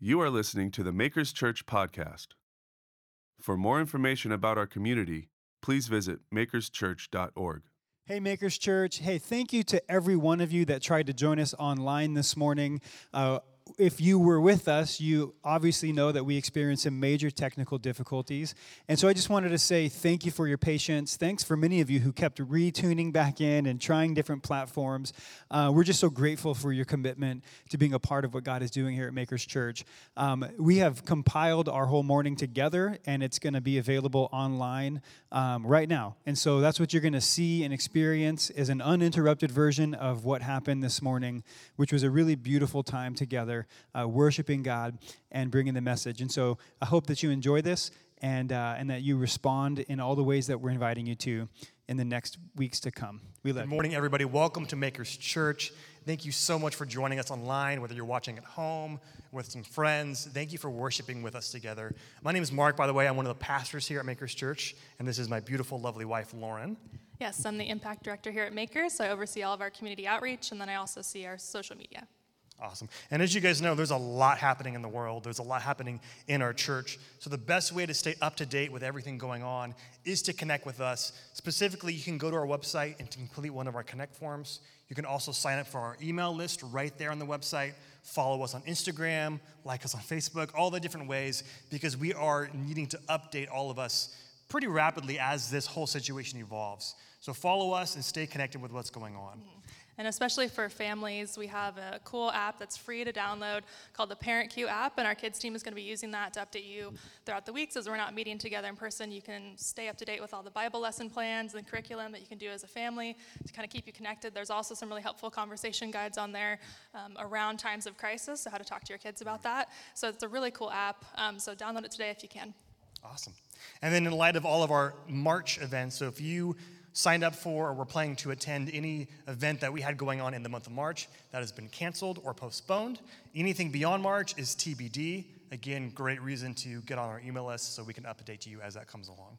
You are listening to the Makers Church podcast. For more information about our community, please visit makerschurch.org. Hey, Makers Church. Hey, thank you to every one of you that tried to join us online this morning. If you were with us, you obviously know that we experienced some major technical difficulties. And so I just wanted to say thank you for your patience. Thanks for many of you who kept retuning back in and trying different platforms. We're just so grateful for your commitment to being a part of what God is doing here at Makers Church. We have compiled our whole morning together, and it's going to be available online right now. And so that's what you're going to see and experience is an uninterrupted version of what happened this morning, which was a really beautiful time together. Worshiping God and bringing the message. And so I hope that you enjoy this and that you respond in all the ways that we're inviting you to in the next weeks to come. Good morning, everybody. Welcome to Makers Church. Thank you so much for joining us online, whether you're watching at home, with some friends. Thank you for worshiping with us together. My name is Mark, by the way. I'm one of the pastors here at Makers Church, and this is my beautiful, lovely wife, Lauren. Yes, I'm the impact director here at Makers, so I oversee all of our community outreach, and then I also see our social media. Awesome. And as you guys know, there's a lot happening in the world. There's a lot happening in our church. So the best way to stay up to date with everything going on is to connect with us. Specifically, you can go to our website and complete one of our Connect forms. You can also sign up for our email list right there on the website. Follow us on Instagram, like us on Facebook, all the different ways, because we are needing to update all of us pretty rapidly as this whole situation evolves. So follow us and stay connected with what's going on. And especially for families, we have a cool app that's free to download called the Parent Queue app, and our kids team is going to be using that to update you throughout the weeks as we're not meeting together in person. You can stay up to date with all the Bible lesson plans and curriculum that you can do as a family to kind of keep you connected. There's also some really helpful conversation guides on there around times of crisis, so how to talk to your kids about that. So it's a really cool app, so download it today if you can. Awesome. And then in light of all of our March events, so if you signed up for or were planning to attend any event that we had going on in the month of March that has been canceled or postponed, anything beyond March is TBD. Again, great reason to get on our email list so we can update you as that comes along.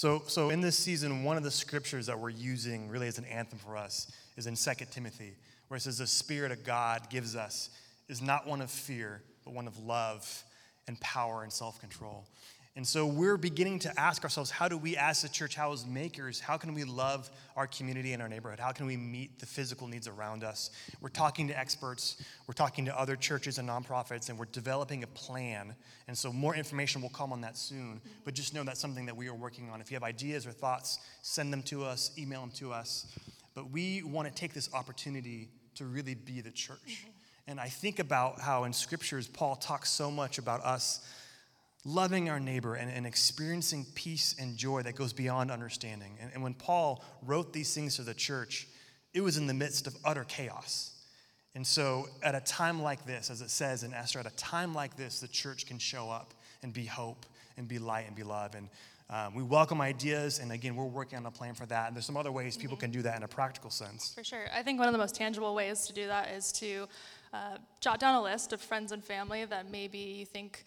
So in this season, one of the scriptures that we're using really as an anthem for us is in 2 Timothy, where it says the Spirit of God gives us is not one of fear, but one of love and power and self-control. And so we're beginning to ask ourselves, how do we as a church, how as makers, how can we love our community and our neighborhood? How can we meet the physical needs around us? We're talking to experts, we're talking to other churches and nonprofits, and we're developing a plan. And so more information will come on that soon. But just know that's something that we are working on. If you have ideas or thoughts, send them to us, email them to us. But we want to take this opportunity to really be the church. And I think about how in scriptures, Paul talks so much about us loving our neighbor and experiencing peace and joy that goes beyond understanding. And when Paul wrote these things to the church, it was in the midst of utter chaos. And so at a time like this, as it says in Esther, at a time like this, the church can show up and be hope and be light and be love. And we welcome ideas, and again, we're working on a plan for that. And there's some other ways people can do that in a practical sense. For sure. I think one of the most tangible ways to do that is to jot down a list of friends and family that maybe you think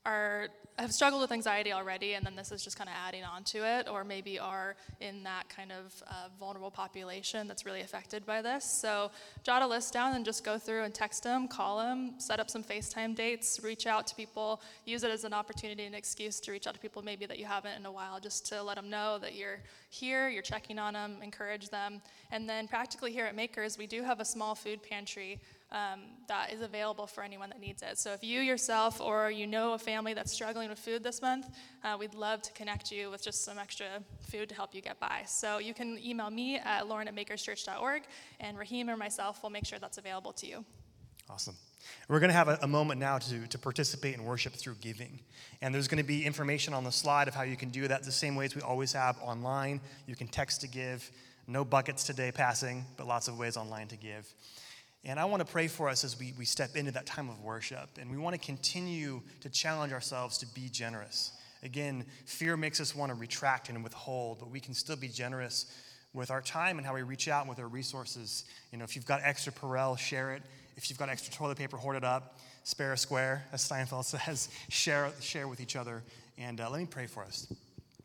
have struggled with anxiety already, and then this is just kind of adding on to it, or maybe are in that kind of vulnerable population that's really affected by this. So jot a list down and just go through and text them, call them, set up some FaceTime dates, reach out to people, use it as an opportunity and excuse to reach out to people maybe that you haven't in a while, just to let them know that you're here, you're checking on them, encourage them. And then practically here at Makers, we do have a small food pantry that is available for anyone that needs it. So if you yourself or you know a family that's struggling with food this month, we'd love to connect you with just some extra food to help you get by. So you can email me at lauren@makerschurch.org, and Raheem or myself will make sure that's available to you. Awesome. We're going to have a moment now to participate in worship through giving. And there's going to be information on the slide of how you can do that the same ways we always have online. You can text to give. No buckets today passing, but lots of ways online to give. And I want to pray for us as we step into that time of worship. And we want to continue to challenge ourselves to be generous. Again, fear makes us want to retract and withhold, but we can still be generous with our time and how we reach out with our resources. You know, if you've got extra Purell, share it. If you've got extra toilet paper, hoard it up. Spare a square, as Steinfeld says. Share with each other. And let me pray for us.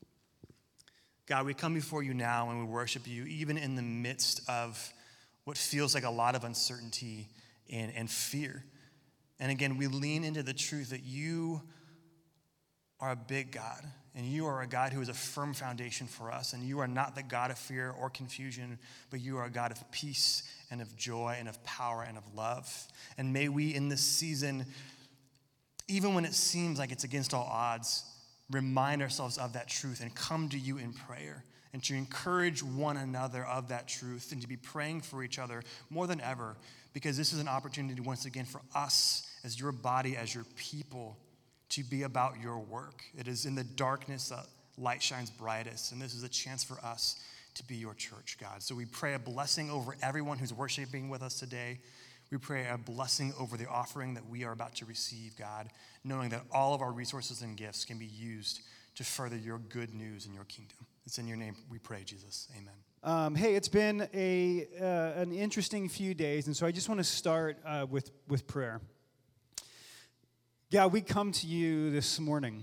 God, we come before you now and we worship you, even in the midst of what feels like a lot of uncertainty and fear. And again, we lean into the truth that you are a big God, and you are a God who is a firm foundation for us, and you are not the God of fear or confusion, but you are a God of peace and of joy and of power and of love. And may we in this season, even when it seems like it's against all odds, remind ourselves of that truth and come to you in prayer and to encourage one another of that truth and to be praying for each other more than ever, because this is an opportunity once again for us as your body, as your people, to be about your work. It is in the darkness that light shines brightest, and this is a chance for us to be your church, God. So we pray a blessing over everyone who's worshiping with us today. We pray a blessing over the offering that we are about to receive, God, knowing that all of our resources and gifts can be used to further your good news in your kingdom. It's in your name we pray, Jesus. Amen. Hey, it's been an interesting few days, and so I just want to start with prayer. God, we come to you this morning.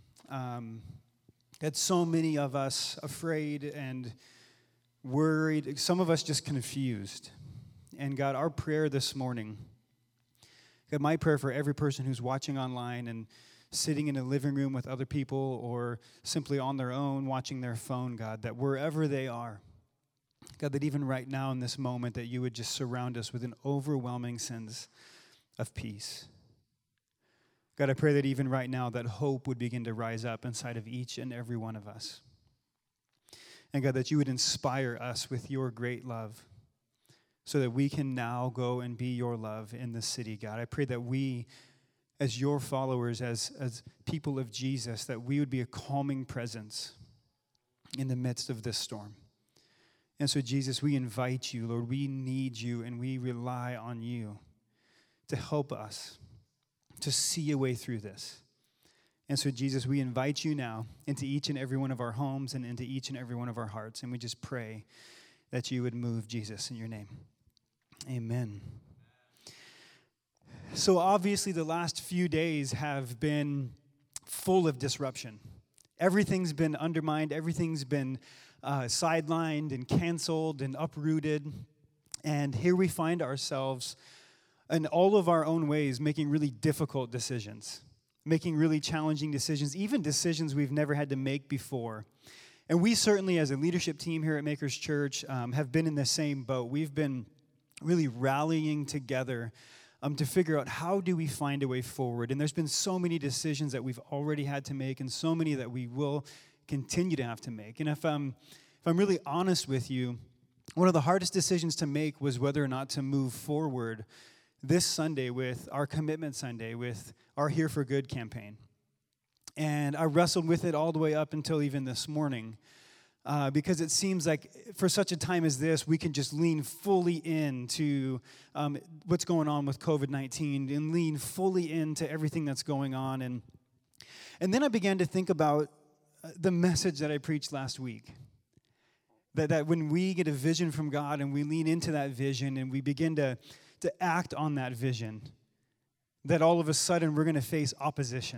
Had so many of us afraid and worried, some of us just confused. And God, our prayer this morning, God, my prayer for every person who's watching online and sitting in a living room with other people or simply on their own watching their phone, God, that wherever they are, God, that even right now in this moment that you would just surround us with an overwhelming sense of peace. God, I pray that even right now that hope would begin to rise up inside of each and every one of us. And God, that you would inspire us with your great love so that we can now go and be your love in this city, God. I pray that we, as your followers, as people of Jesus, that we would be a calming presence in the midst of this storm. And so, Jesus, we invite you, Lord, we need you and we rely on you to help us to see a way through this. And so, Jesus, we invite you now into each and every one of our homes and into each and every one of our hearts. And we just pray that you would move, Jesus, in your name. Amen. So obviously the last few days have been full of disruption. Everything's been undermined. Everything's been sidelined and canceled and uprooted. And here we find ourselves in all of our own ways making really difficult decisions, making really challenging decisions, even decisions we've never had to make before. And we certainly, as a leadership team here at Makers Church, have been in the same boat. We've been really rallying together to figure out how do we find a way forward. And there's been so many decisions that we've already had to make and so many that we will continue to have to make. And if I'm really honest with you, one of the hardest decisions to make was whether or not to move forward this Sunday with our Commitment Sunday, with our Here for Good campaign. And I wrestled with it all the way up until even this morning because it seems like for such a time as this, we can just lean fully into what's going on with COVID-19 and lean fully into everything that's going on. And then I began to think about the message that I preached last week. That when we get a vision from God and we lean into that vision and we begin to act on that vision, that all of a sudden we're going to face opposition.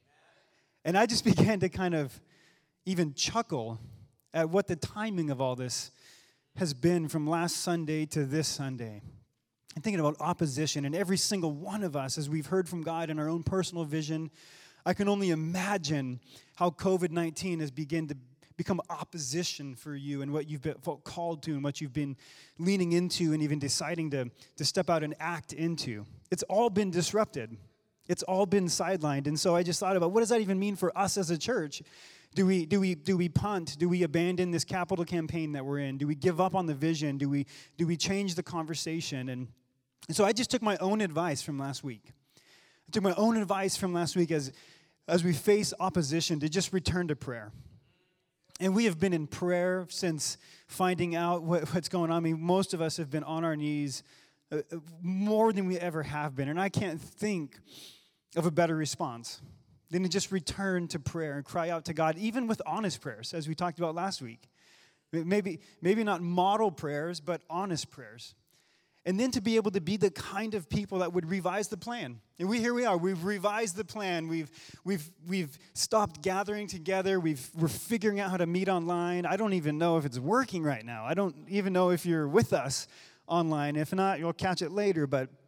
And I just began to kind of even chuckle at what the timing of all this has been from last Sunday to this Sunday. I'm thinking about opposition, and every single one of us, as we've heard from God in our own personal vision, I can only imagine how COVID-19 has begun to become opposition for you and what you've been felt called to and what you've been leaning into and even deciding to step out and act into. It's all been disrupted. It's all been sidelined. And so I just thought about, what does that even mean for us as a church? Do we punt? Do we abandon this capital campaign that we're in? Do we give up on the vision? Do we change the conversation? And so I just took my own advice from last week. I took my own advice from last week as we face opposition to just return to prayer. And we have been in prayer since finding out what's going on. I mean, most of us have been on our knees more than we ever have been. And I can't think of a better response than to just return to prayer and cry out to God, even with honest prayers, as we talked about last week. Maybe not model prayers, but honest prayers. And then to be able to be the kind of people that would revise the plan. And here we are. We've revised the plan. We've stopped gathering together. We're figuring out how to meet online. I don't even know if it's working right now. I don't even know if you're with us online. If not, you'll catch it later. But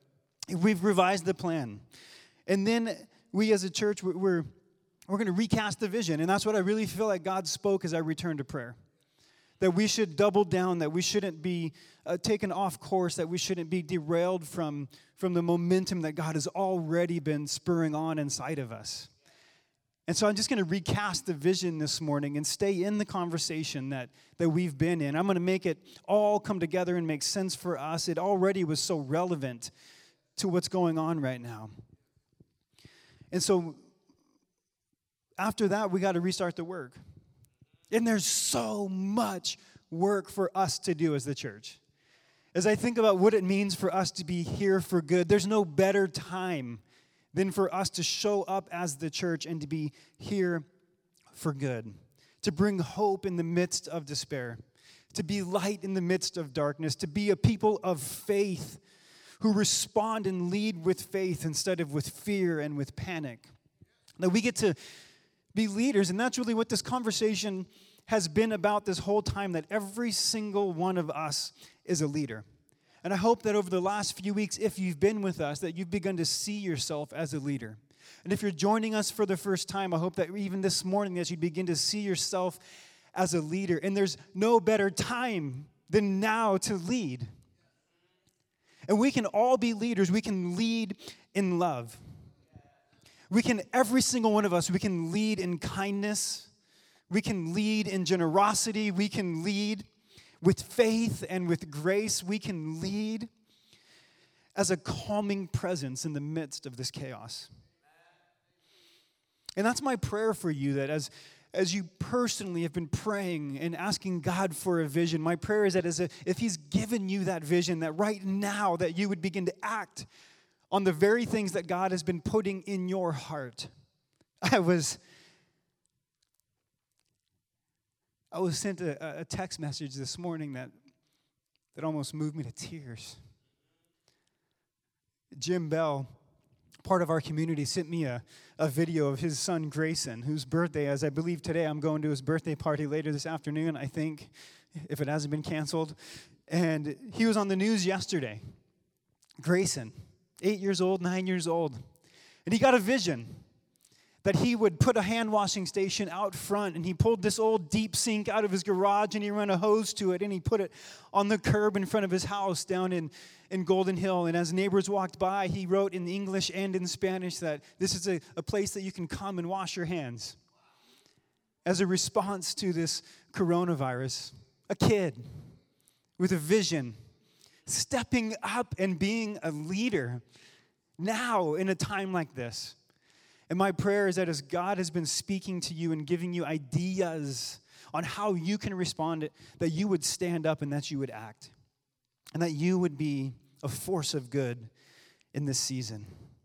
We've revised the plan. And then we as a church, we're going to recast the vision. And that's what I really feel like God spoke as I returned to prayer. That we should double down, that we shouldn't be taken off course, that we shouldn't be derailed from the momentum that God has already been spurring on inside of us. And so I'm just going to recast the vision this morning and stay in the conversation that we've been in. I'm going to make it all come together and make sense for us. It already was so relevant to what's going on right now. And so after that, we got to restart the work. And there's so much work for us to do as the church. As I think about what it means for us to be here for good, there's no better time than for us to show up as the church and to be here for good, to bring hope in the midst of despair, to be light in the midst of darkness, to be a people of faith who respond and lead with faith instead of with fear and with panic. That we get to be leaders, and that's really what this conversation has been about this whole time, that every single one of us is a leader. And I hope that over the last few weeks, if you've been with us, that you've begun to see yourself as a leader. And if you're joining us for the first time, I hope that even this morning that you begin to see yourself as a leader. And there's no better time than now to lead. And we can all be leaders. We can lead in love. We can, every single one of us, we can lead in kindness. We can lead in generosity. We can lead with faith and with grace. We can lead as a calming presence in the midst of this chaos. And that's my prayer for you, that as you personally have been praying and asking God for a vision, my prayer is that if He's given you that vision, that right now that you would begin to act on the very things that God has been putting in your heart. I was sent a text message this morning that almost moved me to tears. Jim Bell, part of our community, sent me a video of his son Grayson, whose birthday, as I believe today, I'm going to his birthday party later this afternoon, I think, if it hasn't been canceled. And he was on the news yesterday. Grayson, 8 years old, 9 years old. And he got a vision that he would put a hand washing station out front, and he pulled this old deep sink out of his garage, and he ran a hose to it, and he put it on the curb in front of his house down in Golden Hill. And as neighbors walked by, he wrote in English and in Spanish that this is a place that you can come and wash your hands. As a response to this coronavirus, a kid with a vision, stepping up and being a leader now in a time like this. And my prayer is that as God has been speaking to you and giving you ideas on how you can respond, that you would stand up and that you would act. And that you would be a force of good in this season.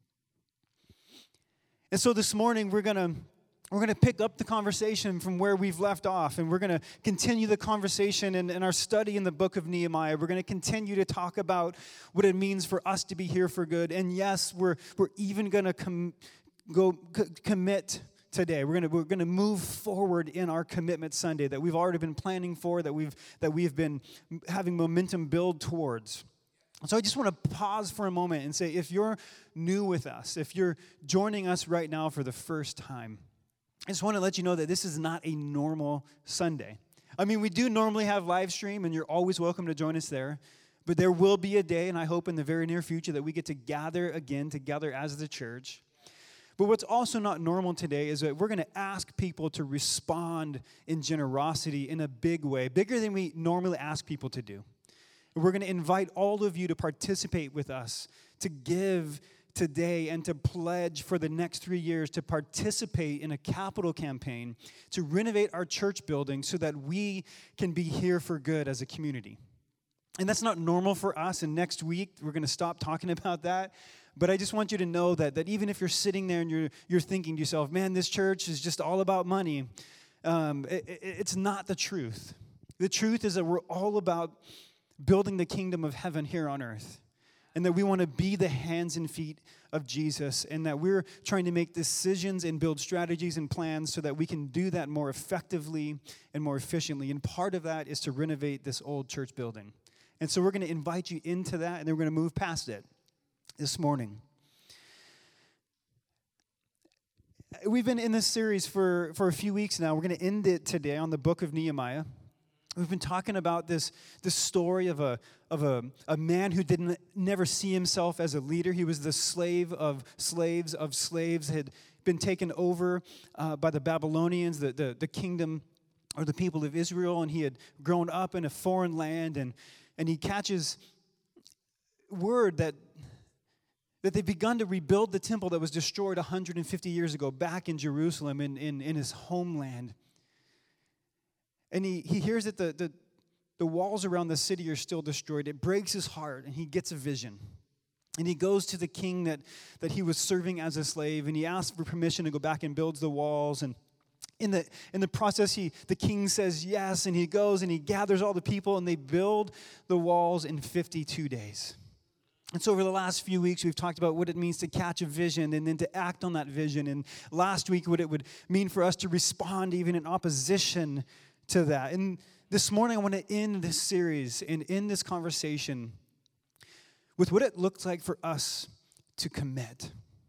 And so this morning we're going to pick up the conversation from where we've left off, and we're going to continue the conversation in our study in the book of Nehemiah. We're going to continue to talk about what it means for us to be here for good. And yes, we're even going to commit today. We're going to move forward in our commitment Sunday that we've already been planning for, that we've been having momentum build towards. So I just want to pause for a moment and say, if you're new with us, if you're joining us right now for the first time, I just want to let you know that this is not a normal Sunday. I mean, we do normally have live stream, and you're always welcome to join us there. But there will be a day, and I hope in the very near future, that we get to gather again together as the church. But what's also not normal today is that we're going to ask people to respond in generosity in a big way, bigger than we normally ask people to do. And we're going to invite all of you to participate with us, to give today and to pledge for the next 3 years to participate in a capital campaign to renovate our church building so that we can be here for good as a community. And that's not normal for us, and next week we're going to stop talking about that. But I just want you to know that even if you're sitting there and you're thinking to yourself, man, this church is just all about money, it's not the truth. The truth is that we're all about building the kingdom of heaven here on earth, and that we want to be the hands and feet of Jesus, and that we're trying to make decisions and build strategies and plans so that we can do that more effectively and more efficiently. And part of that is to renovate this old church building. And so we're going to invite you into that, and then we're going to move past it. this morning. We've been in this series for a few weeks now. We're going to end it today on the book of Nehemiah. We've been talking about this story of a man who never see himself as a leader. He was the slave of slaves, had been taken over by the Babylonians, the kingdom or the people of Israel, and he had grown up in a foreign land, and he catches word that they've begun to rebuild the temple that was destroyed 150 years ago back in Jerusalem in his homeland. And he hears that the walls around the city are still destroyed. It breaks his heart, and he gets a vision. And he goes to the king that he was serving as a slave, and he asks for permission to go back and build the walls. And in the process, the king says yes, and he goes and he gathers all the people, and they build the walls in 52 days. And so over the last few weeks, we've talked about what it means to catch a vision and then to act on that vision. And last week, what it would mean for us to respond even in opposition to that. And this morning, I want to end this series and end this conversation with what it looks like for us to commit.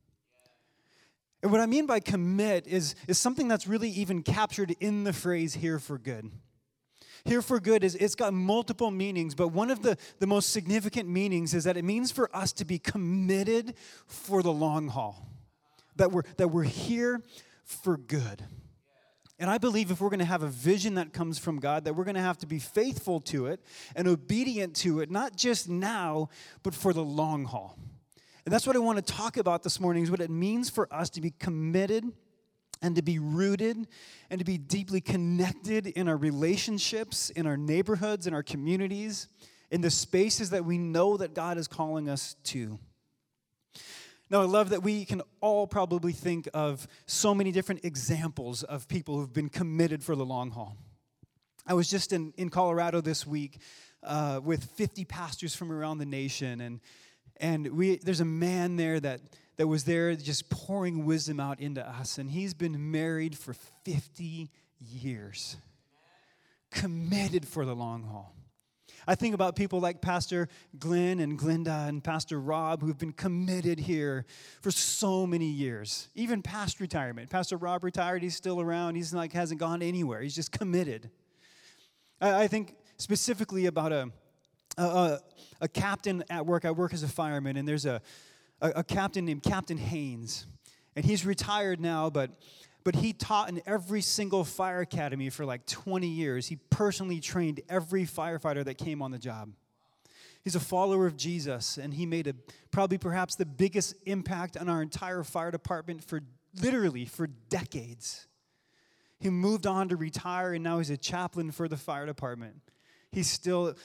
And what I mean by commit is something that's really even captured in the phrase "here for good." Here for good it's got multiple meanings, but one of the most significant meanings is that it means for us to be committed for the long haul. That we're here for good. And I believe if we're going to have a vision that comes from God, that we're going to have to be faithful to it and obedient to it, not just now, but for the long haul. And that's what I want to talk about this morning, is what it means for us to be committed and to be rooted and to be deeply connected in our relationships, in our neighborhoods, in our communities, in the spaces that we know that God is calling us to. Now, I love that we can all probably think of so many different examples of people who've been committed for the long haul. I was just in Colorado this week with 50 pastors from around the nation, and there's a man there that was there just pouring wisdom out into us, and he's been married for 50 years, committed for the long haul. I think about people like Pastor Glenn and Glenda and Pastor Rob, who've been committed here for so many years, even past retirement. Pastor Rob retired, he's still around, he's hasn't gone anywhere, he's just committed. I think specifically about a captain at work. I work as a fireman, and there's a captain named Captain Haynes, and he's retired now, but he taught in every single fire academy for like 20 years. He personally trained every firefighter that came on the job. He's a follower of Jesus, and he made perhaps the biggest impact on our entire fire department for decades. He moved on to retire, and now he's a chaplain for the fire department. He's still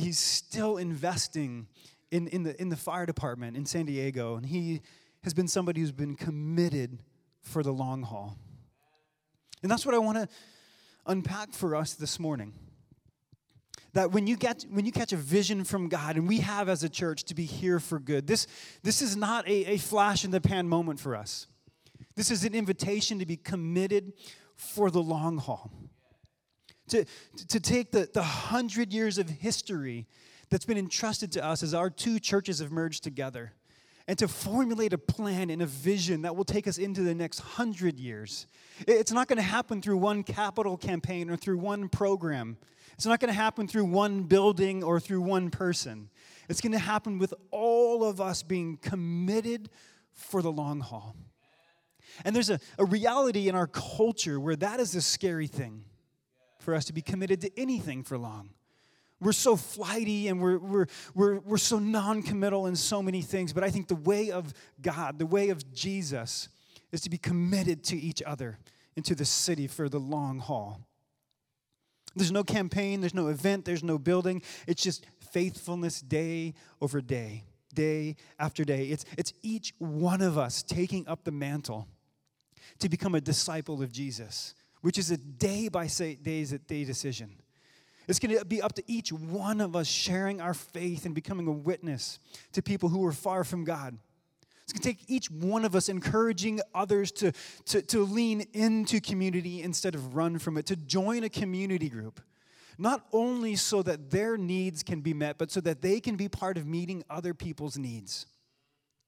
investing in the fire department in San Diego, and he has been somebody who's been committed for the long haul. And that's what I want to unpack for us this morning. That when you catch a vision from God, and we have as a church to be here for good, this is not a flash in the pan moment for us. This is an invitation to be committed for the long haul. To take the 100 years of history that's been entrusted to us as our two churches have merged together, and to formulate a plan and a vision that will take us into the next 100 years. It's not going to happen through one capital campaign or through one program. It's not going to happen through one building or through one person. It's going to happen with all of us being committed for the long haul. And there's a reality in our culture where that is a scary thing, for us to be committed to anything for long. We're so flighty, and we're so non-committal in so many things. But I think the way of God, the way of Jesus, is to be committed to each other and to the city for the long haul. There's no campaign, there's no event, there's no building. It's just faithfulness day over day, day after day. It's each one of us taking up the mantle to become a disciple of Jesus, which is a day-by-day decision. It's going to be up to each one of us sharing our faith and becoming a witness to people who are far from God. It's going to take each one of us encouraging others to lean into community instead of run from it, to join a community group, not only so that their needs can be met, but so that they can be part of meeting other people's needs.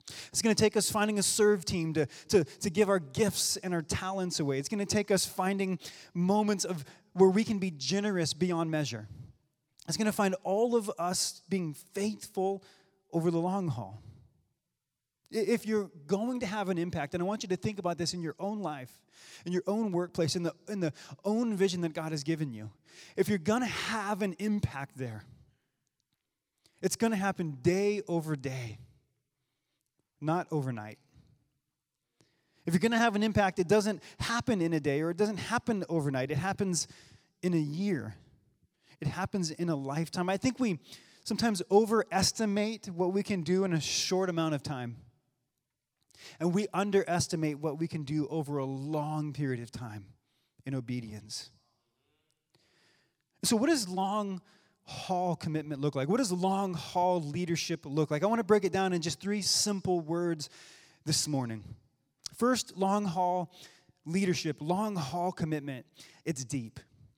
It's going to take us finding a serve team to give our gifts and our talents away. It's going to take us finding moments of where we can be generous beyond measure. It's going to find all of us being faithful over the long haul. If you're going to have an impact, and I want you to think about this in your own life, in your own workplace, in the own vision that God has given you. If you're going to have an impact there, it's going to happen day over day, not overnight. If you're going to have an impact, it doesn't happen in a day, or it doesn't happen overnight. It happens in a year. It happens in a lifetime. I think we sometimes overestimate what we can do in a short amount of time. And we underestimate what we can do over a long period of time in obedience. So what does long haul commitment look like? What does long haul leadership look like? I want to break it down in just 3 simple words this morning. First, long haul leadership, long haul commitment. It's deep.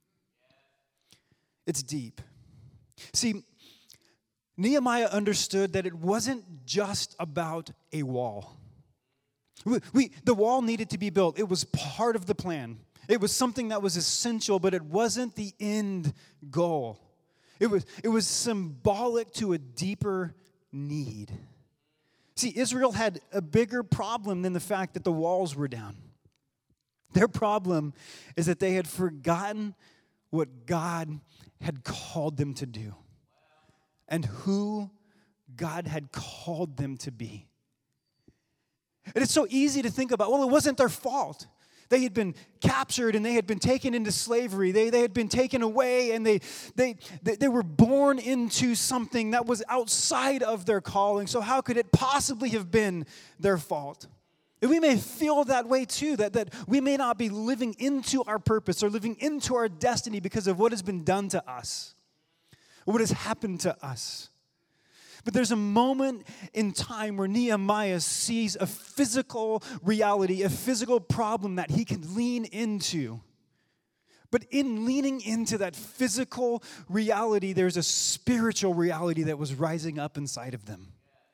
It's deep. See, Nehemiah understood that it wasn't just about a wall. The wall needed to be built. It was part of the plan. It was something that was essential, but it wasn't the end goal. It was symbolic to a deeper need. See, Israel had a bigger problem than the fact that the walls were down. Their problem is that they had forgotten what God had called them to do and who God had called them to be. And it's so easy to think about, well, it wasn't their fault. They had been captured and they had been taken into slavery. They had been taken away, and they were born into something that was outside of their calling. So how could it possibly have been their fault? And we may feel that way too, that we may not be living into our purpose or living into our destiny because of what has been done to us, what has happened to us. But there's a moment in time where Nehemiah sees a physical reality, a physical problem that he can lean into. But in leaning into that physical reality, there's a spiritual reality that was rising up inside of them.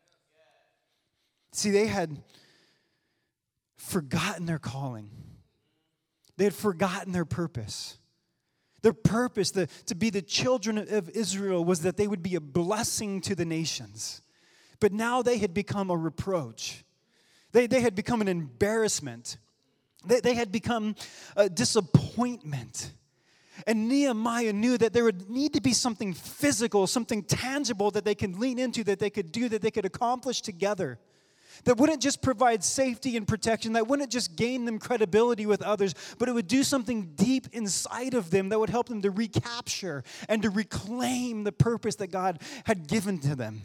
See, they had forgotten their calling. They had forgotten their purpose. Their purpose to be the children of Israel was that they would be a blessing to the nations. But now they had become a reproach. They had become an embarrassment. They had become a disappointment. And Nehemiah knew that there would need to be something physical, something tangible that they could lean into, that they could do, that they could accomplish together. That wouldn't just provide safety and protection, that wouldn't just gain them credibility with others, but it would do something deep inside of them that would help them to recapture and to reclaim the purpose that God had given to them.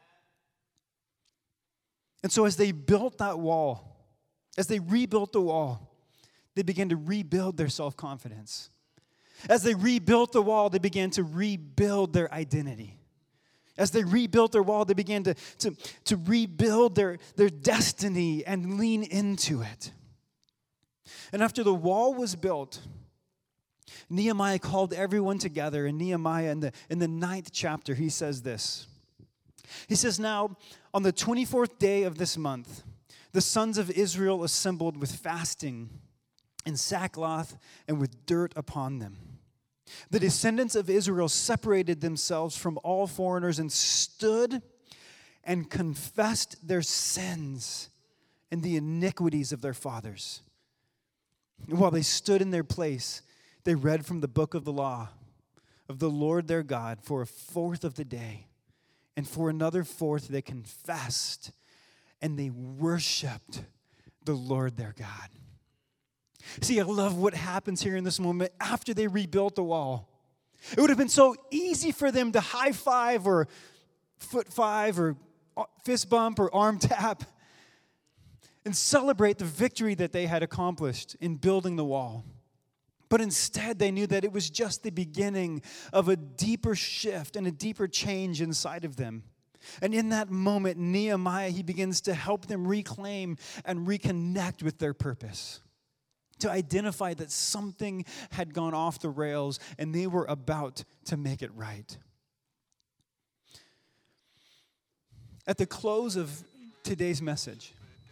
And so as they built that wall, as they rebuilt the wall, they began to rebuild their self-confidence. As they rebuilt the wall, they began to rebuild their identity. As they rebuilt their wall, they began to rebuild their destiny and lean into it. And after the wall was built, Nehemiah called everyone together. And Nehemiah, in the 9th chapter, he says this. He says, "Now, on the 24th day of this month, the sons of Israel assembled with fasting and sackcloth and with dirt upon them. The descendants of Israel separated themselves from all foreigners and stood and confessed their sins and the iniquities of their fathers. And while they stood in their place, they read from the book of the law of the Lord their God for a fourth of the day. And for another fourth they confessed and they worshiped the Lord their God." See, I love what happens here in this moment after they rebuilt the wall. It would have been so easy for them to high five or foot five or fist bump or arm tap and celebrate the victory that they had accomplished in building the wall. But instead, they knew that it was just the beginning of a deeper shift and a deeper change inside of them. And in that moment, Nehemiah, he begins to help them reclaim and reconnect with their purpose, to identify that something had gone off the rails and they were about to make it right. At the close of today's message.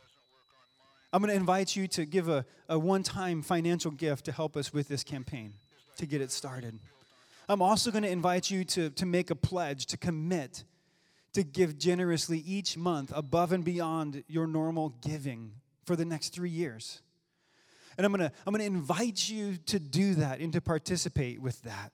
I'm going to invite you to give a one-time financial gift to help us with this campaign, to get it started. I'm also going to invite you to make a pledge, to commit, to give generously each month above and beyond your normal giving for the next 3 years. And I'm going to invite you to do that and to participate with that.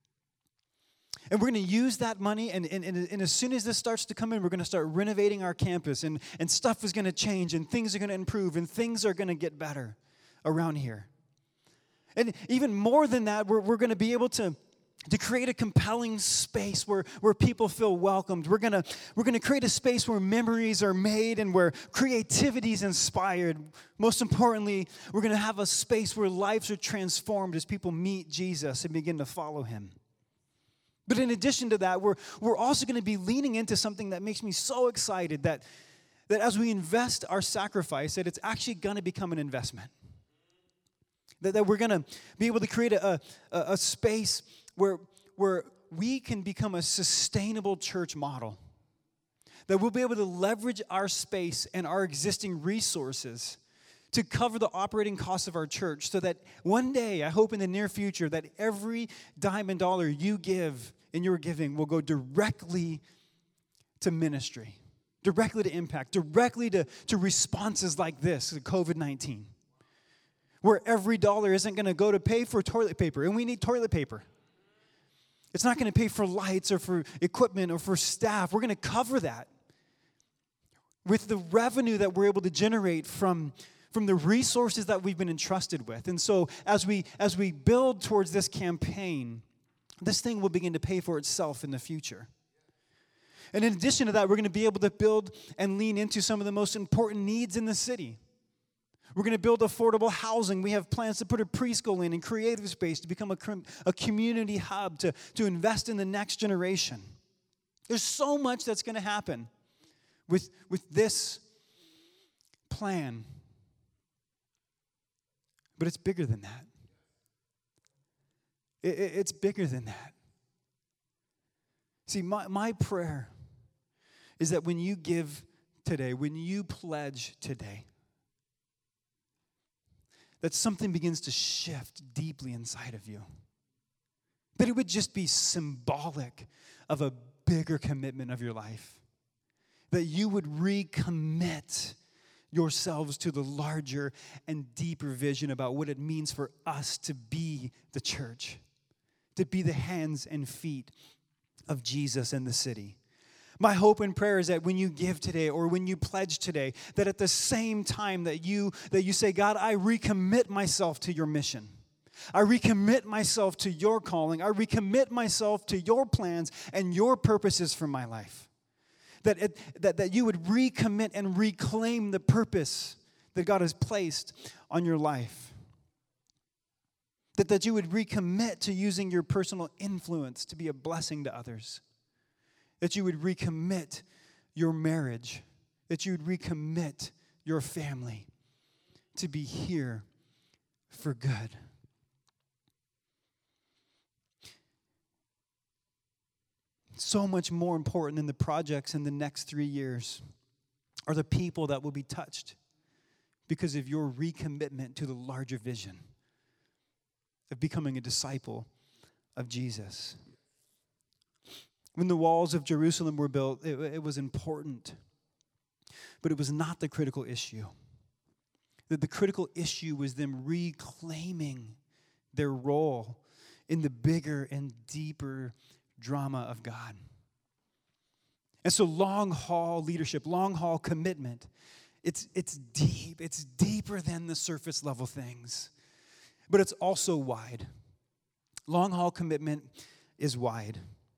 And we're going to use that money, and as soon as this starts to come in, we're going to start renovating our campus, and stuff is going to change, and things are going to improve, and things are going to get better around here. And even more than that, we're going to be able to create a compelling space where people feel welcomed. We're going to create a space where memories are made and where creativity is inspired. Most importantly, we're going to have a space where lives are transformed as people meet Jesus and begin to follow him. But in addition to that, we're also going to be leaning into something that makes me so excited that as we invest our sacrifice, that it's actually going to become an investment. That we're going to be able to create a space where we can become a sustainable church model. That we'll be able to leverage our space and our existing resources to cover the operating costs of our church, so that one day, I hope in the near future, that every dime and dollar you give in your giving will go directly to ministry, directly to impact, directly to responses like this, COVID-19, where every dollar isn't going to go to pay for toilet paper, and we need toilet paper. It's not going to pay for lights or for equipment or for staff. We're going to cover that with the revenue that we're able to generate from the resources that we've been entrusted with. And so as we build towards this campaign, this thing will begin to pay for itself in the future. And in addition to that, we're going to be able to build and lean into some of the most important needs in the city. We're going to build affordable housing. We have plans to put a preschool in and creative space to become a community hub to invest in the next generation. There's so much that's going to happen with this plan. But it's bigger than that. It's bigger than that. See, my prayer is that when you give today, when you pledge today, that something begins to shift deeply inside of you. That it would just be symbolic of a bigger commitment of your life. That you would recommit yourselves to the larger and deeper vision about what it means for us to be the church, to be the hands and feet of Jesus in the city. My hope and prayer is that when you give today or when you pledge today, that at the same time that you say, God, I recommit myself to your mission. I recommit myself to your calling. I recommit myself to your plans and your purposes for my life. That you would recommit and reclaim the purpose that God has placed on your life. That you would recommit to using your personal influence to be a blessing to others. That you would recommit your marriage. That you would recommit your family to be here for good. So much more important than the projects in the next 3 years are the people that will be touched because of your recommitment to the larger vision of becoming a disciple of Jesus. When the walls of Jerusalem were built, it was important, but it was not the critical issue. That the critical issue was them reclaiming their role in the bigger and deeper drama of God. And so long haul leadership, long haul commitment, it's deep. It's deeper than the surface level things. But it's also wide. Long haul commitment is wide.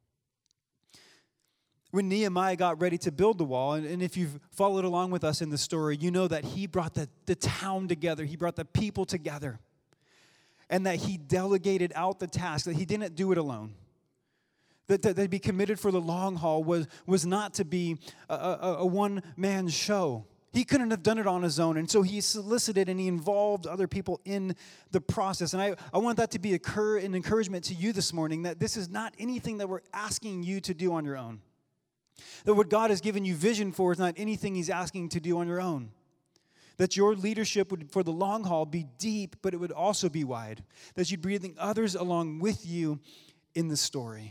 When Nehemiah got ready to build the wall, and if you've followed along with us in the story, you know that he brought the town together. He brought the people together. And that he delegated out the task, that he didn't do it alone. That to be committed for the long haul was not to be a one-man show. He couldn't have done it on his own, and so he solicited and he involved other people in the process. And I want that to be an encouragement to you this morning, that this is not anything that we're asking you to do on your own. That what God has given you vision for is not anything He's asking to do on your own. That your leadership would, for the long haul, be deep, but it would also be wide. That you'd bring others along with you in the story.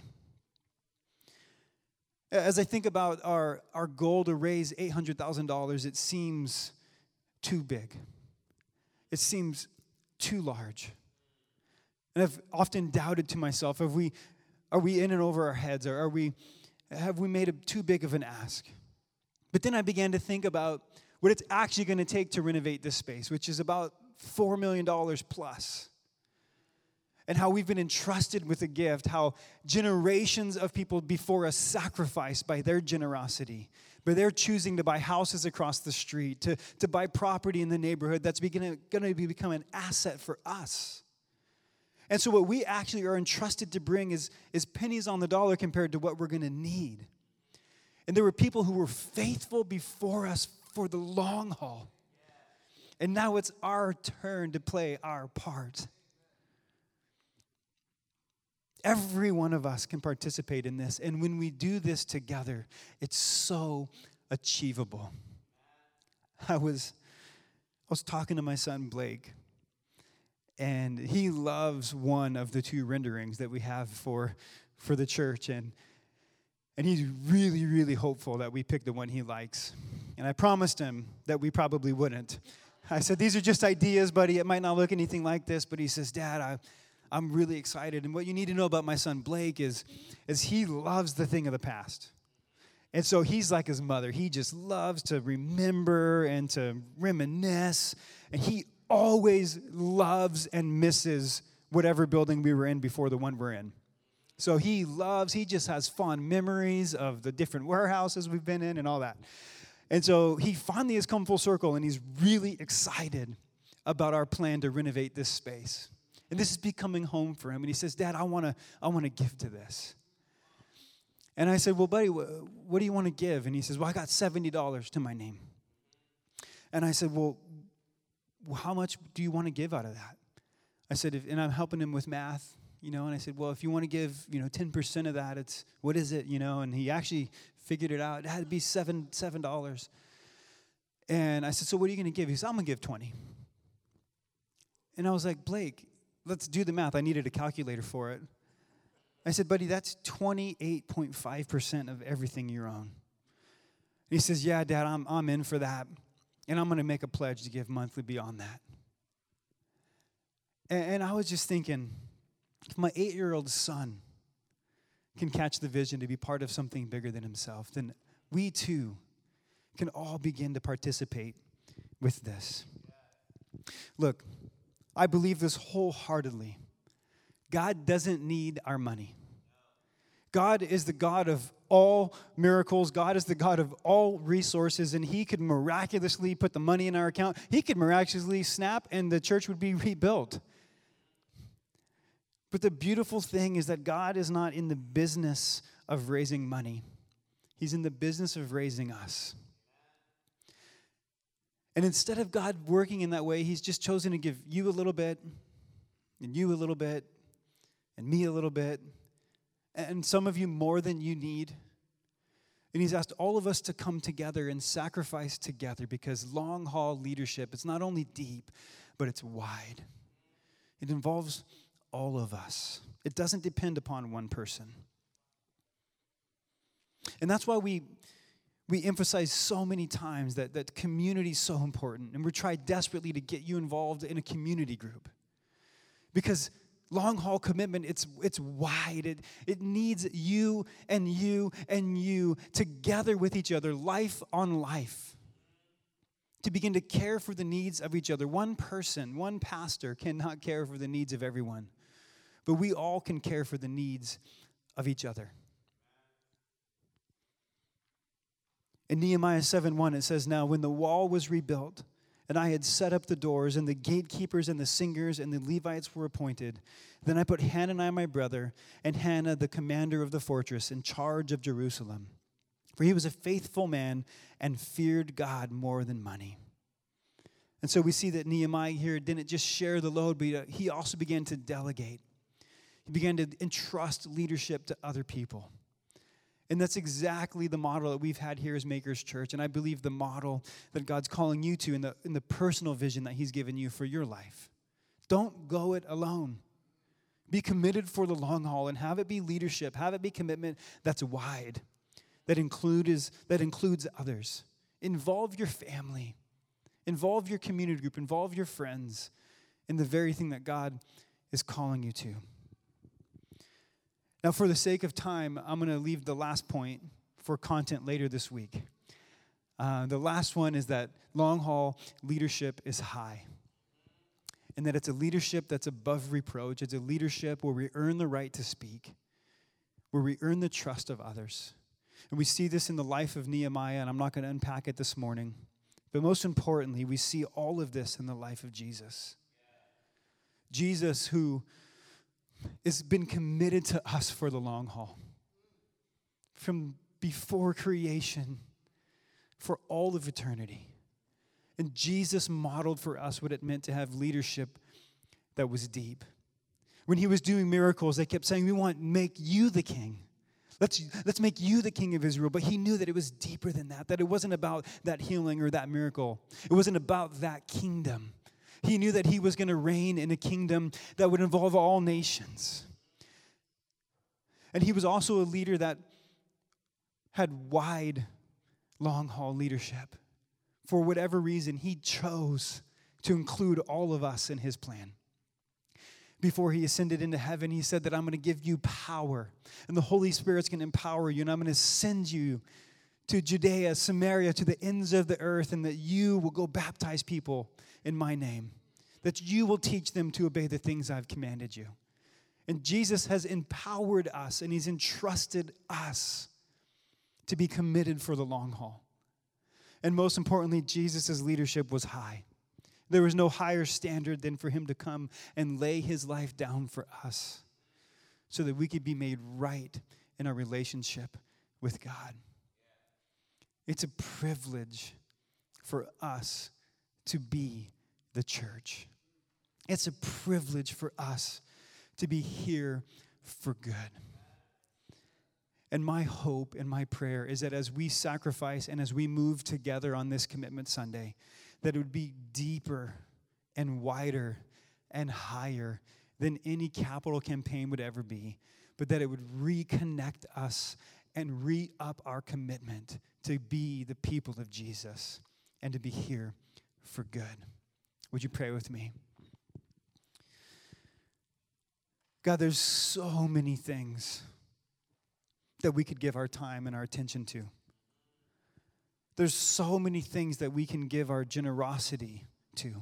As I think about our goal to raise $800,000, it seems too big. It seems too large. And I've often doubted to myself, are we in and over our heads, or have we made it too big of an ask? But then I began to think about what it's actually going to take to renovate this space, which is about $4 million plus. And how we've been entrusted with a gift, how generations of people before us sacrificed by their generosity, by their choosing to buy houses across the street, to buy property in the neighborhood that's going to become an asset for us. And so what we actually are entrusted to bring is pennies on the dollar compared to what we're going to need. And there were people who were faithful before us for the long haul. And now it's our turn to play our part. Every one of us can participate in this. And when we do this together, it's so achievable. I was talking to my son, Blake, and he loves one of the two renderings that we have for the church. And he's really, really hopeful that we pick the one he likes. And I promised him that we probably wouldn't. I said, these are just ideas, buddy. It might not look anything like this. But he says, Dad, I'm really excited. And what you need to know about my son Blake is he loves the thing of the past. And so he's like his mother. He just loves to remember and to reminisce. And he always loves and misses whatever building we were in before the one we're in. So he just has fond memories of the different warehouses we've been in and all that. And so he finally has come full circle, and he's really excited about our plan to renovate this space. And this is becoming home for him. And he says, Dad, I want to give to this. And I said, well, buddy, what do you want to give? And he says, well, I got $70 to my name. And I said, well, how much do you want to give out of that? I said, and I'm helping him with math, and I said, well, if you want to give, 10% of that, what is it, And he actually figured it out. It had to be $7. And I said, so what are you going to give? He said, I'm going to give 20. And I was like, Blake, let's do the math. I needed a calculator for it. I said, buddy, that's 28.5% of everything you own. And he says, yeah, Dad, I'm in for that. And I'm going to make a pledge to give monthly beyond that. And I was just thinking, if my 8-year-old son can catch the vision to be part of something bigger than himself, then we too can all begin to participate with this. Look, I believe this wholeheartedly. God doesn't need our money. God is the God of all miracles. God is the God of all resources, and He could miraculously put the money in our account. He could miraculously snap, and the church would be rebuilt. But the beautiful thing is that God is not in the business of raising money. He's in the business of raising us. And instead of God working in that way, He's just chosen to give you a little bit, and you a little bit, and me a little bit, and some of you more than you need. And He's asked all of us to come together and sacrifice together, because long haul leadership is not only deep, but it's wide. It involves all of us. It doesn't depend upon one person. And that's why we emphasize so many times that community is so important. And we try desperately to get you involved in a community group. Because long haul commitment, it's wide. It needs you and you and you together with each other, life on life, to begin to care for the needs of each other. One person, one pastor cannot care for the needs of everyone, but we all can care for the needs of each other. In Nehemiah 7:1, it says, now when the wall was rebuilt, and I had set up the doors, and the gatekeepers and the singers and the Levites were appointed, then I put Hananiah my brother and Hannah the commander of the fortress in charge of Jerusalem. For he was a faithful man and feared God more than money. And so we see that Nehemiah here didn't just share the load, but he also began to delegate. He began to entrust leadership to other people. And that's exactly the model that we've had here as Makers Church. And I believe the model that God's calling you to in the personal vision that he's given you for your life. Don't go it alone. Be committed for the long haul and have it be leadership. Have it be commitment that's wide, that includes others. Involve your family. Involve your community group. Involve your friends in the very thing that God is calling you to. Now, for the sake of time, I'm going to leave the last point for content later this week. The last one is that long haul leadership is high. And that it's a leadership that's above reproach. It's a leadership where we earn the right to speak, where we earn the trust of others. And we see this in the life of Nehemiah, and I'm not going to unpack it this morning. But most importantly, we see all of this in the life of Jesus. Jesus, who has been committed to us for the long haul. From before creation, for all of eternity. And Jesus modeled for us what it meant to have leadership that was deep. When he was doing miracles, they kept saying, we want to make you the king. Let's make you the king of Israel. But he knew that it was deeper than that it wasn't about that healing or that miracle. It wasn't about that kingdom. He knew that he was going to reign in a kingdom that would involve all nations. And he was also a leader that had wide, long-haul leadership. For whatever reason, he chose to include all of us in his plan. Before he ascended into heaven, he said that I'm going to give you power, and the Holy Spirit's going to empower you, and I'm going to send you to Judea, Samaria, to the ends of the earth, and that you will go baptize people in my name, that you will teach them to obey the things I've commanded you. And Jesus has empowered us, and he's entrusted us to be committed for the long haul. And most importantly, Jesus' leadership was high. There was no higher standard than for him to come and lay his life down for us so that we could be made right in our relationship with God. It's a privilege for us to be the church. It's a privilege for us to be here for good. And my hope and my prayer is that as we sacrifice and as we move together on this Commitment Sunday, that it would be deeper and wider and higher than any capital campaign would ever be, but that it would reconnect us and re-up our commitment to be the people of Jesus and to be here for good. Would you pray with me? God, there's so many things that we could give our time and our attention to. There's so many things that we can give our generosity to.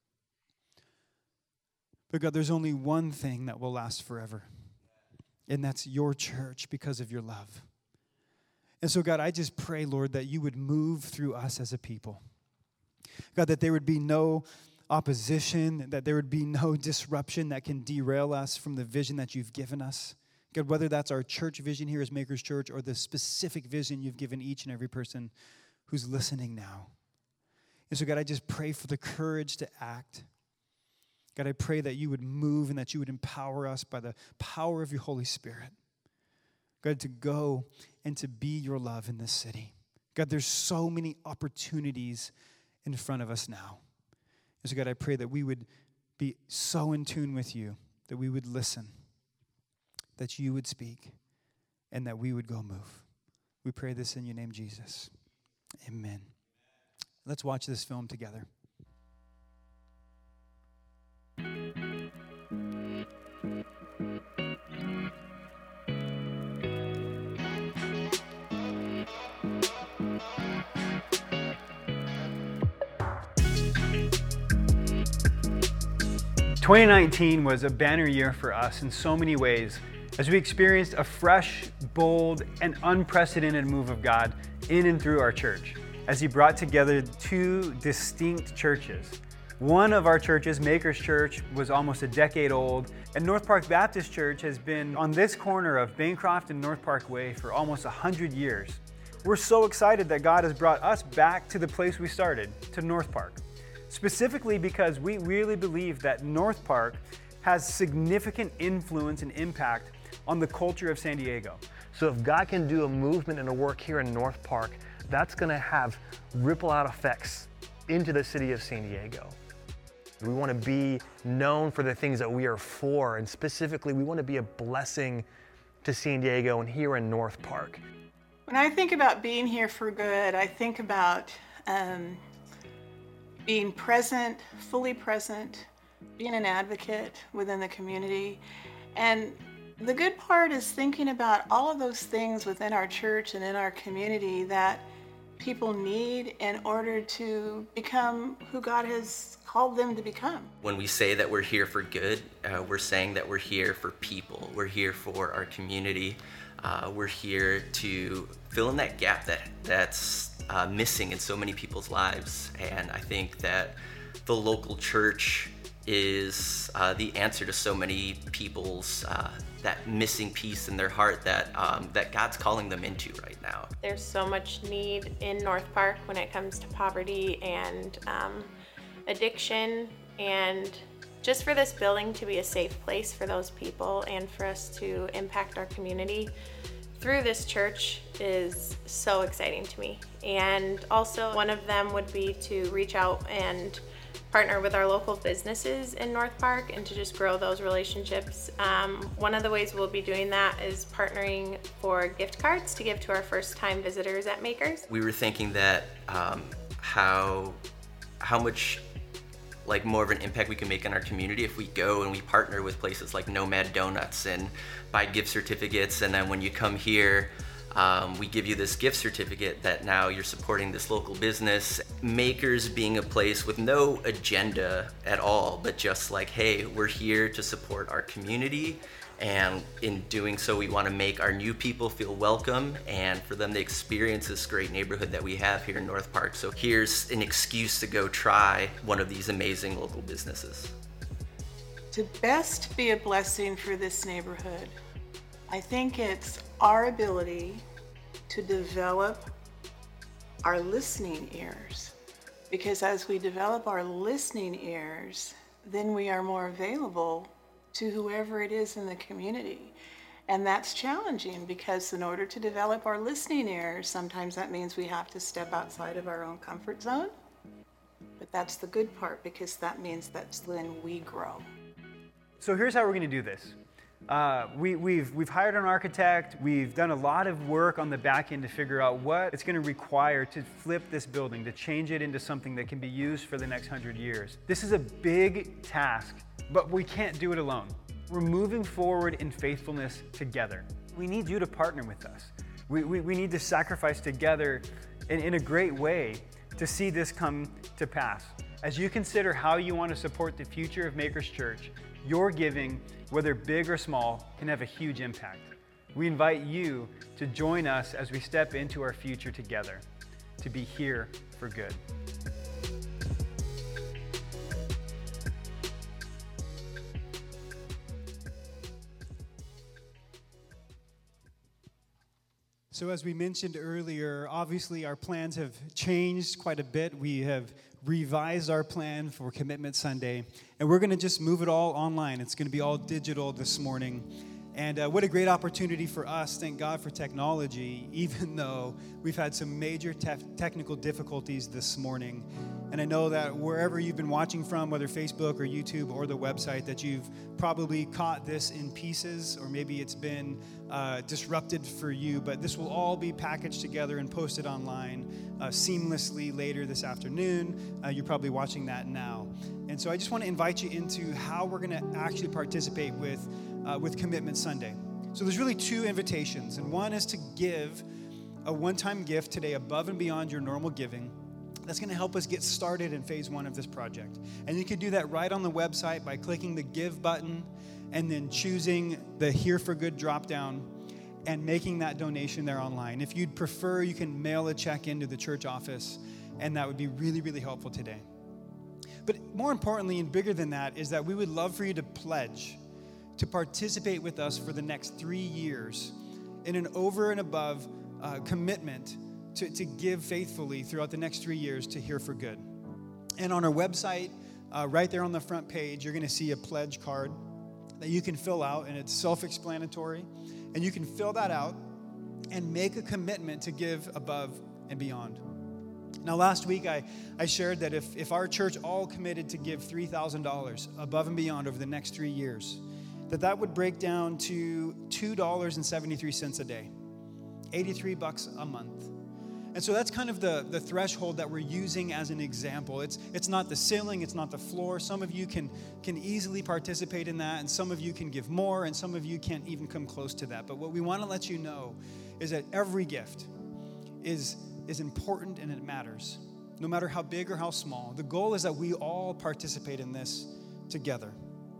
But God, there's only one thing that will last forever, and that's your church because of your love. And so, God, I just pray, Lord, that you would move through us as a people. God, that there would be no opposition, that there would be no disruption that can derail us from the vision that you've given us. God, whether that's our church vision here as Makers Church or the specific vision you've given each and every person who's listening now. And so, God, I just pray for the courage to act. God, I pray that you would move and that you would empower us by the power of your Holy Spirit. God, to go and to be your love in this city. God, there's so many opportunities in front of us now. And so, God, I pray that we would be so in tune with you, that we would listen, that you would speak, and that we would go move. We pray this in your name, Jesus. Amen. Let's watch this film together. "2019 was a banner year for us in so many ways, as we experienced a fresh, bold, and unprecedented move of God in and through our church, as he brought together two distinct churches. One of our churches, Makers Church, was almost a decade old, and North Park Baptist Church has been on this corner of Bancroft and North Park Way for almost 100 years. We're so excited that God has brought us back to the place we started, to North Park. Specifically because we really believe that North Park has significant influence and impact on the culture of San Diego. So if God can do a movement and a work here in North Park, that's going to have ripple out effects into the city of San Diego. We want to be known for the things that we are for, and specifically we want to be a blessing to San Diego and here in North Park. When I think about being here for good, I think about being present, fully present, being an advocate within the community. And the good part is thinking about all of those things within our church and in our community that people need in order to become who God has called them to become. When we say that we're here for good, we're saying that we're here for people. We're here for our community. We're here to fill in that gap that's missing in so many people's lives. And I think that the local church is the answer to so many people's that missing piece in their heart that God's calling them into right now. There's so much need in North Park when it comes to poverty and addiction, and just for this building to be a safe place for those people and for us to impact our community through this church is so exciting to me. And also one of them would be to reach out and partner with our local businesses in North Park and to just grow those relationships. One of the ways we'll be doing that is partnering for gift cards to give to our first-time visitors at Makers. We were thinking that how much more of an impact we can make in our community if we go and we partner with places like Nomad Donuts and buy gift certificates, and then when you come here, we give you this gift certificate that now you're supporting this local business. Makers being a place with no agenda at all, but just like, hey, we're here to support our community, and in doing so, we want to make our new people feel welcome and for them to experience this great neighborhood that we have here in North Park. So here's an excuse to go try one of these amazing local businesses. To best be a blessing for this neighborhood, I think it's our ability to develop our listening ears. Because as we develop our listening ears, then we are more available to whoever it is in the community. And that's challenging because in order to develop our listening ears, sometimes that means we have to step outside of our own comfort zone. But that's the good part, because that means that's when we grow. So here's how we're going to do this. We've hired an architect. We've done a lot of work on the back end to figure out what it's going to require to flip this building, to change it into something that can be used for the next 100 years. This is a big task, but we can't do it alone. We're moving forward in faithfulness together. We need you to partner with us. We need to sacrifice together in a great way to see this come to pass. As you consider how you want to support the future of Makers Church, your giving, whether big or small, can have a huge impact. We invite you to join us as we step into our future together, to be here for good. So as we mentioned earlier, obviously our plans have changed quite a bit. We have revised our plan for Commitment Sunday, and we're going to just move it all online. It's going to be all digital this morning. And what a great opportunity for us. Thank God for technology, even though we've had some major technical difficulties this morning. And I know that wherever you've been watching from, whether Facebook or YouTube or the website, that you've probably caught this in pieces, or maybe it's been disrupted for you. But this will all be packaged together and posted online seamlessly later this afternoon. You're probably watching that now. And so I just want to invite you into how we're going to actually participate with Commitment Sunday. So there's really two invitations, and one is to give a one-time gift today above and beyond your normal giving. That's going to help us get started in phase one of this project. And you can do that right on the website by clicking the Give button and then choosing the Here for Good drop-down and making that donation there online. If you'd prefer, you can mail a check into the church office, and that would be really, really helpful today. But more importantly and bigger than that is that we would love for you to pledge to participate with us for the next 3 years in an over and above commitment to give faithfully throughout the next 3 years to Here for Good. And on our website, right there on the front page, you're going to see a pledge card. that you can fill out, and it's self-explanatory. And you can fill that out and make a commitment to give above and beyond. Now, last week I shared that if our church all committed to give $3,000 above and beyond over the next 3 years, that would break down to $2.73 a day, $83 a month. And so that's kind of the threshold that we're using as an example. It's not the ceiling, it's not the floor. Some of you can easily participate in that, and some of you can give more, and some of you can't even come close to that. But what we want to let you know is that every gift is important and it matters, no matter how big or how small. The goal is that we all participate in this together.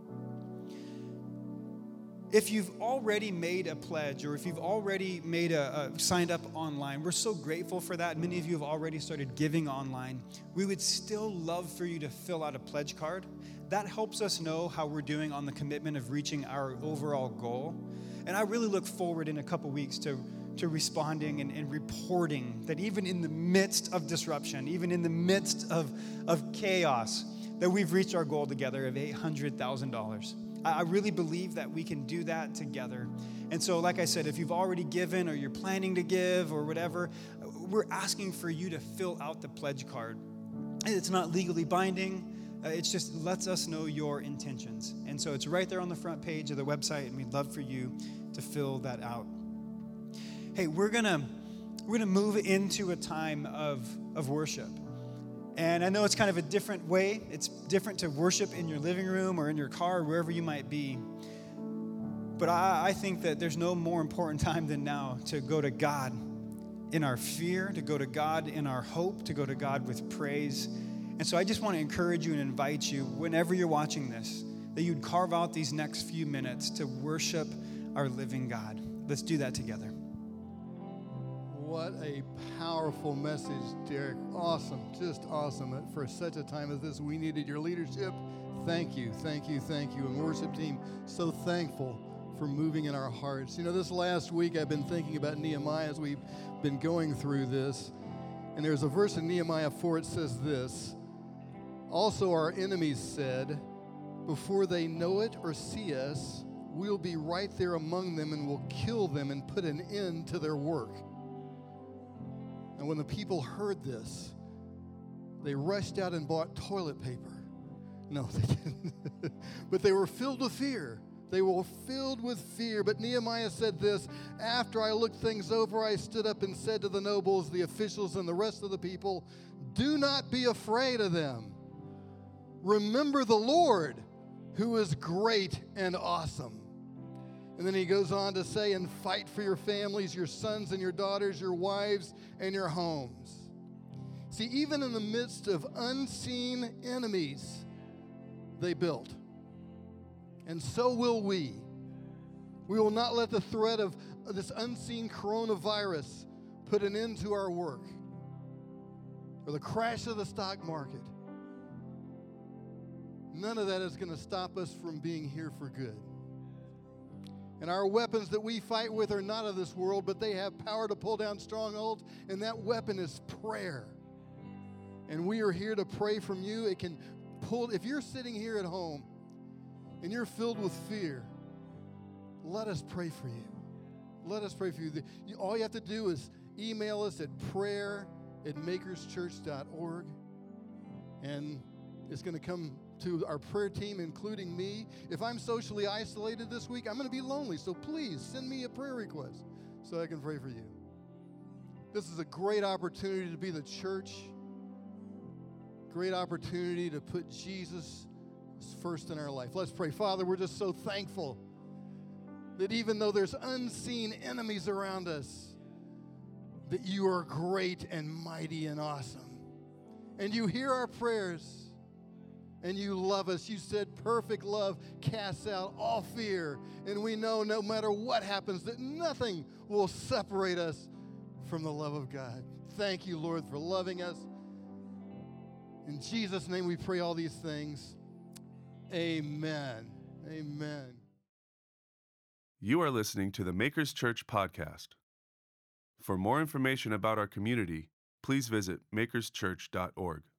If you've already made a pledge, or if you've already made signed up online, we're so grateful for that. Many of you have already started giving online. We would still love for you to fill out a pledge card. That helps us know how we're doing on the commitment of reaching our overall goal. And I really look forward in a couple weeks to responding and reporting that even in the midst of disruption, even in the midst of chaos, that we've reached our goal together of $800,000. I really believe that we can do that together. And so, like I said, if you've already given or you're planning to give or whatever, we're asking for you to fill out the pledge card. It's not legally binding. It just lets us know your intentions. And so it's right there on the front page of the website, and we'd love for you to fill that out. Hey, we're gonna move into a time of worship. And I know it's kind of a different way. It's different to worship in your living room or in your car, or wherever you might be. But I think that there's no more important time than now to go to God in our fear, to go to God in our hope, to go to God with praise. And so I just want to encourage you and invite you, whenever you're watching this, that you'd carve out these next few minutes to worship our living God. Let's do that together. What a powerful message, Derek. Awesome, just awesome. For such a time as this, we needed your leadership. Thank you, thank you, thank you. And worship team, so thankful for moving in our hearts. You know, this last week I've been thinking about Nehemiah as we've been going through this. And there's a verse in Nehemiah 4, it says this: "Also our enemies said, before they know it or see us, we'll be right there among them and we'll kill them and put an end to their work." And when the people heard this, they rushed out and bought toilet paper. No, they didn't. But they were filled with fear. They were filled with fear. But Nehemiah said this: "After I looked things over, I stood up and said to the nobles, the officials, and the rest of the people, do not be afraid of them. Remember the Lord, who is great and awesome." And then he goes on to say, "And fight for your families, your sons and your daughters, your wives and your homes." See, even in the midst of unseen enemies, they built. And so will we. We will not let the threat of this unseen coronavirus put an end to our work, or the crash of the stock market. None of that is going to stop us from being here for good. And our weapons that we fight with are not of this world, but they have power to pull down strongholds, and that weapon is prayer. And we are here to pray from you. It can pull, if you're sitting here at home and you're filled with fear, let us pray for you. Let us pray for you. All you have to do is email us at prayer@makerschurch.org, and it's going to come to our prayer team, including me. If I'm socially isolated this week, I'm going to be lonely, so please send me a prayer request so I can pray for you. This is a great opportunity to be the church, great opportunity to put Jesus first in our life. Let's pray. Father, we're just so thankful that even though there's unseen enemies around us, that you are great and mighty and awesome. And you hear our prayers. And you love us. You said perfect love casts out all fear. And we know no matter what happens, that nothing will separate us from the love of God. Thank you, Lord, for loving us. In Jesus' name we pray all these things. Amen. Amen. You are listening to the Makers Church podcast. For more information about our community, please visit makerschurch.org.